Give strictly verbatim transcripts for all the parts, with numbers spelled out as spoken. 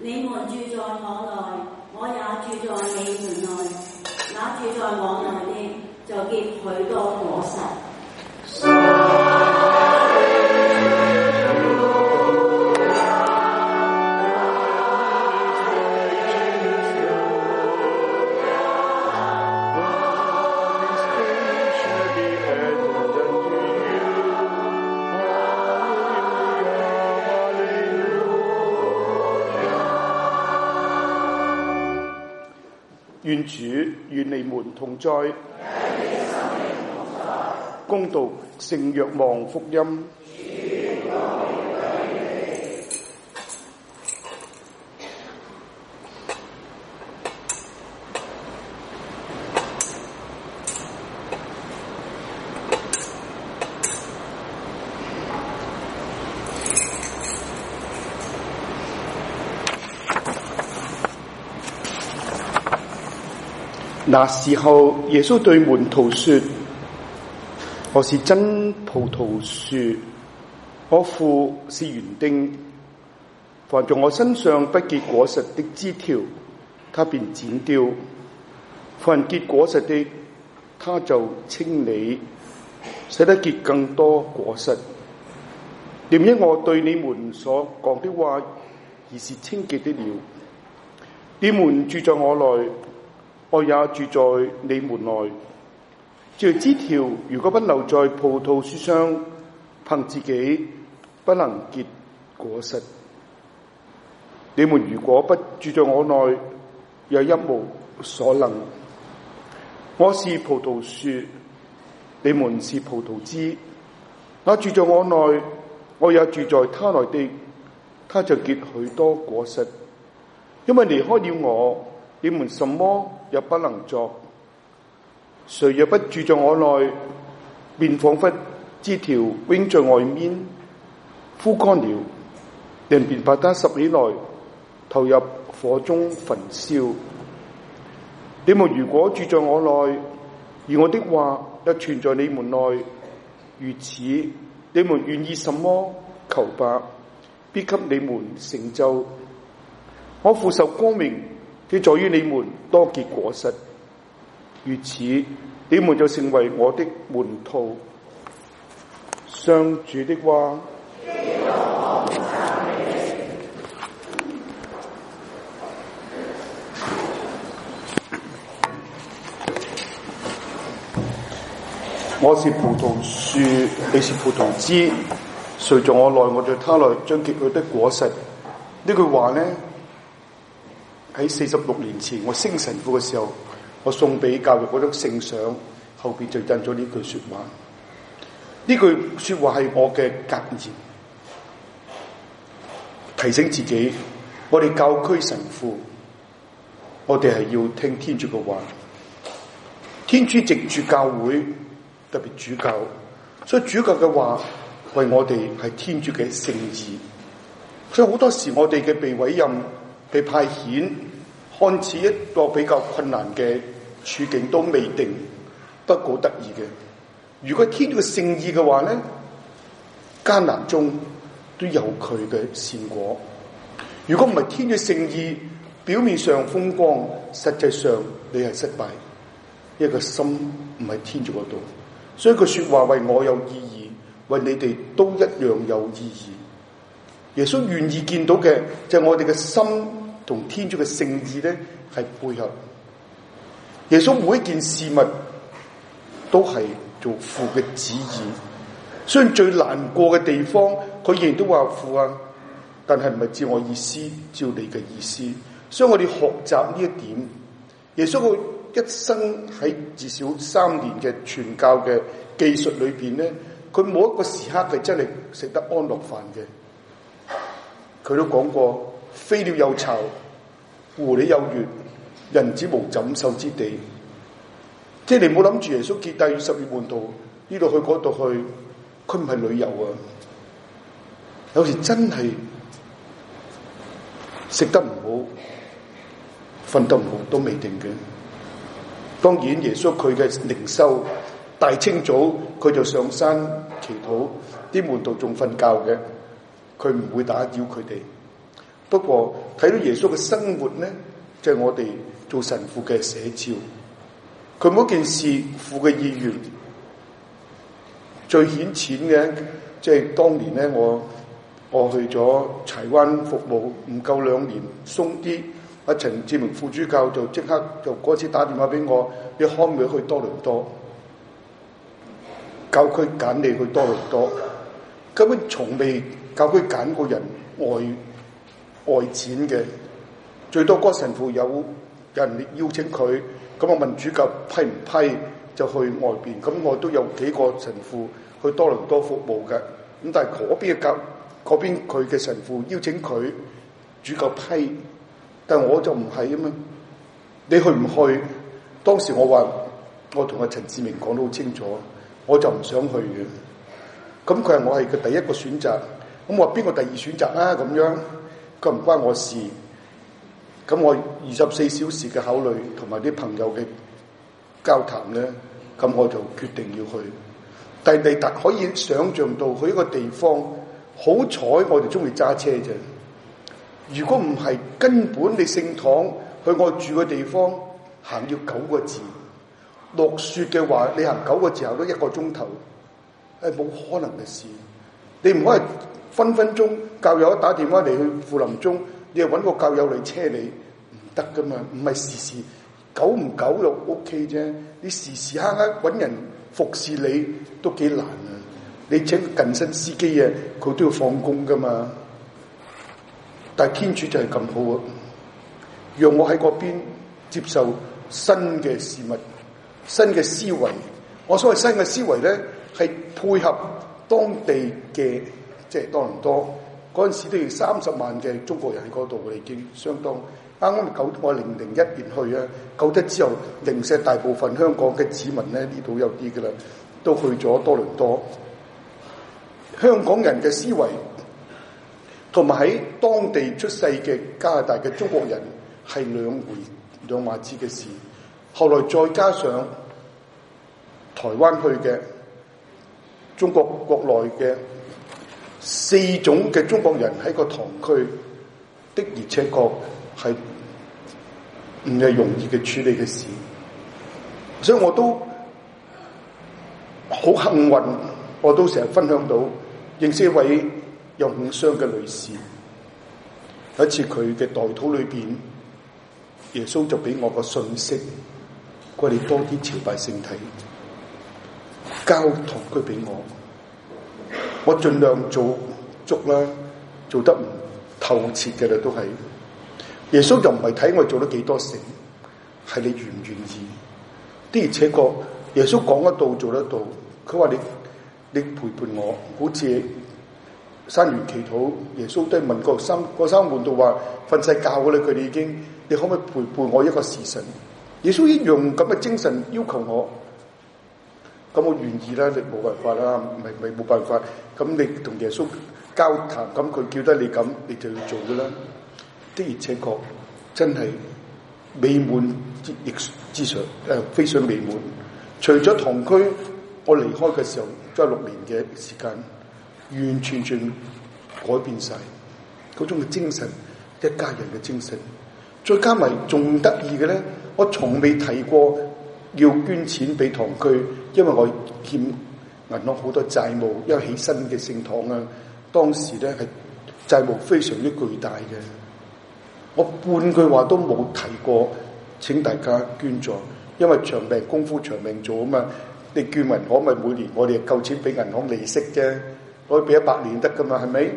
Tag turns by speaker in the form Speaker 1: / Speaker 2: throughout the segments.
Speaker 1: 你們住在我內，我也住在你們內。那住在我內的，就結許多果實。
Speaker 2: 願主與你們同在，恭讀聖若望福音。那時候，耶穌對門徒說：我是真葡萄樹，我父是園丁。凡在我身上不結果實的枝條，他便剪掉；凡結果實的，他就清理，使得結更多果實。念因我對你們所講的話，而是清潔的了。你們住在我內，我也住在你們內。這枝條如果不留在葡萄樹上，憑自己不能結果實。你們如果不住在我內，也一無所能。我是葡萄樹，你們是葡萄枝。那住在我內，我也住在他內的，他就結許多果實。因為離開了我，你們什麼也不能作。誰若不住在我內，便彷彿枝條扔在外面，枯乾了，人便把它拾起來，投入火中焚燒。你們如果住在我內，而我的話也存在你們內，如此，你們願意什麼，求吧，必給你們成就。我父受光明，既在於你們多結果實，如此，你們就成為我的門徒。上主的話。我是葡萄樹，你是葡萄枝，誰在我內，我在他內，將結許的果實。呢句話呢，喺四十六年前我升神父嘅時候，我送俾教育嗰張聖相，後邊就印咗呢句說話。呢句說話係我嘅格言，提醒自己，我哋教區神父，我哋係要聽天主嘅話。天主藉住教會，特別主教，所以主教嘅話為我哋係天主嘅聖意。所以好多時我哋嘅被委任、被派遣，看似一個比較困難嘅處境都未定，不過得意嘅。如果天主嘅聖意嘅話咧，艱難中都有佢嘅善果。如果唔係天主聖意，表面上風光，實際上你係失敗，一個心唔係天主嗰度。所以句說話為我有意義，為你哋都一樣有意義。耶穌願意見到嘅就係我哋嘅心同天主嘅聖意咧係配合。耶穌每一件事物都係做父嘅旨意，雖然最難過嘅地方，佢仍然都話父啊，但係唔係照我意思，照你嘅意思。所以我哋學習呢一點。耶穌佢一生喺至少三年嘅傳教嘅技術裏邊咧，佢冇一個時刻係真係食得安樂飯嘅。佢都講過，飛鳥有巢，狐狸有穴，人子無枕獸之地。即係你唔好諗住耶穌結帶十二門徒呢度去嗰度去，佢唔係旅遊啊。有時真係食得唔好，瞓得唔好都未定嘅。當然耶穌佢嘅靈修，大清早佢就上山祈禱，啲門徒仲瞓覺嘅，佢唔會打擾佢哋。 不過睇到耶穌嘅生活咧，就係、是、我哋做神父嘅寫照。佢每件事父嘅意願，最顯淺嘅，即係當年咧，我我去咗柴灣服務，唔夠兩年，鬆啲，阿陳志明副主教就即刻就嗰次打電話俾我，你可唔可以去多倫多？教區揀你去多倫多，根本從未教區揀過人外外展嘅，最多嗰個神父有人邀請佢，咁我問主教批唔批就去外邊，咁我都有幾個神父去多倫多服務嘅，咁但係嗰邊嘅教嗰邊佢嘅神父邀請佢，主教批，但係我就唔係啊嘛，你去唔去？當時我話我同阿陳志明講得好清楚。我就唔想去嘅，咁佢話我係佢第一個選擇，咁我話邊個第二選擇啊？咁樣，佢唔關我事，咁我二十四小時嘅考慮同埋啲朋友嘅交談咧，咁我就決定要去。但係你特可以想像到去一個地方，好彩我哋中意揸車啫。如果唔係，根本你聖堂去我住嘅地方行要九個字。落雪嘅話，你行九個字行到一個鐘頭，係冇可能嘅事。你唔可以分分鐘教友打電話嚟去富林中，你又揾個教友嚟車你，唔得噶嘛。唔係時時久唔久就 OK 啫。你時時刻刻揾人服侍你都幾難啊。你請近身司機啊，佢都要放工噶嘛。但係天主就係咁好啊，讓我喺嗰邊接受新嘅事物。新嘅思維，我所謂新嘅思維咧，係配合當地嘅，即係多倫多嗰陣時都要三十萬嘅中國人喺嗰度，我哋已經相當啱啱九我零零一年去啊，九一之後零舍大部分香港嘅子民咧，呢度有啲噶啦，都去咗多倫多。香港人嘅思維同埋喺當地出世嘅加拿大嘅中國人係兩回兩碼子嘅事。後來再加上台灣去嘅中國國內嘅四種嘅中國人喺個堂區的，而且確係唔係容易嘅處理嘅事，所以我都好幸運，我都成日分享到認識一位有五傷嘅女士，有一次佢嘅代禱裏邊，耶穌就俾我個信息。佢哋多啲朝拜聖體，交堂區俾我，我盡量做足啦，做得唔透徹嘅啦，都係。耶穌就唔係睇我做得幾多成，係你願唔願意。的而且確，耶穌講得到做得到。佢話你你陪伴我，好似山園祈禱，耶穌都係問過三個三門徒話瞓晒覺嘅啦，佢哋已經，你可唔可以陪伴我一個時辰？耶穌一樣咁嘅精神要求我，咁我願意啦，你冇辦法啦，咪咪冇辦法。咁你同耶穌交談，咁佢叫得你咁，你就要做噶啦。的而且確真係美滿之亦之上，誒非常美滿。除咗堂區，我離開嘅時候，都係六年嘅時間，完完全全改變晒嗰種嘅精神，一家人嘅精神。再加埋仲得意嘅咧，我從未提過要捐錢俾堂區，因為我欠銀行好多債務，因為起新嘅聖堂啊，當時咧係債務非常之巨大嘅。我半句話都冇提過請大家捐助，因為長命功夫長命做啊嘛。你捐銀行咪每年我哋夠錢俾銀行利息啫，可以俾一百年得噶嘛，係咪？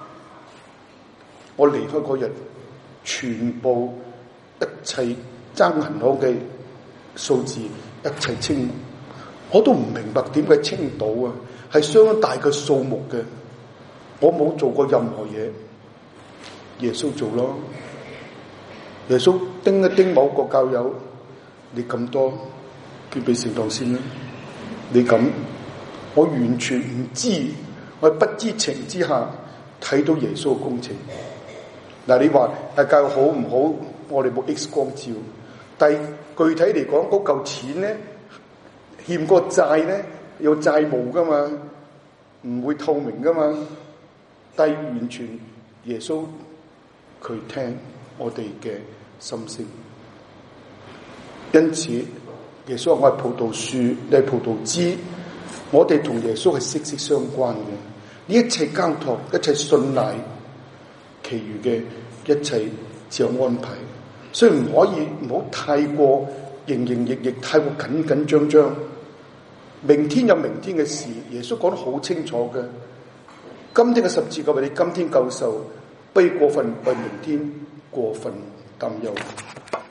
Speaker 2: 我離開嗰日，全部一切爭銀行嘅數字一齊清，我都唔明白點解清到啊，係相當大嘅數目嘅。我冇做過任何嘢，耶穌做咯。耶穌叮一叮某個教友，你咁多捐俾聖堂先啦。你咁，我完全唔知，我喺不知情之下睇到耶穌嘅工程。嗱，你話誒教好唔好？我哋冇 X 光照，但係具體嚟講，嗰嚿錢咧欠個債咧有債務噶嘛，唔會透明噶嘛。但係完全耶穌佢聽我哋嘅心聲。因此耶穌話我係葡萄樹，你係葡萄枝，我哋同耶穌係息息相關嘅。呢一切交託，一切信賴，其餘嘅一切只有安排。所以唔可以唔好太過營營役役，太過緊緊張張。明天有明天嘅事，耶穌講得好清楚嘅。今天嘅十字架為你今天救受，不要過分為明天過分擔憂。